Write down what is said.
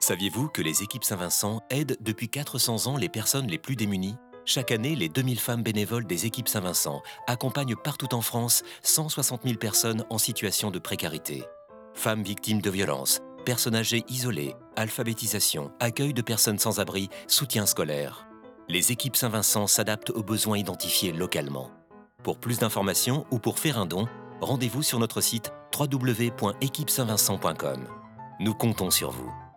Saviez-vous que les équipes Saint-Vincent aident depuis 400 ans les personnes les plus démunies? Chaque année, les 2000 femmes bénévoles des équipes Saint-Vincent accompagnent partout en France 160 000 personnes en situation de précarité. Femmes victimes de violences, personnes âgées isolées, alphabétisation, accueil de personnes sans abri, soutien scolaire. Les équipes Saint-Vincent s'adaptent aux besoins identifiés localement. Pour plus d'informations ou pour faire un don, rendez-vous sur notre site www.équipesaintvincent.com. Nous comptons sur vous.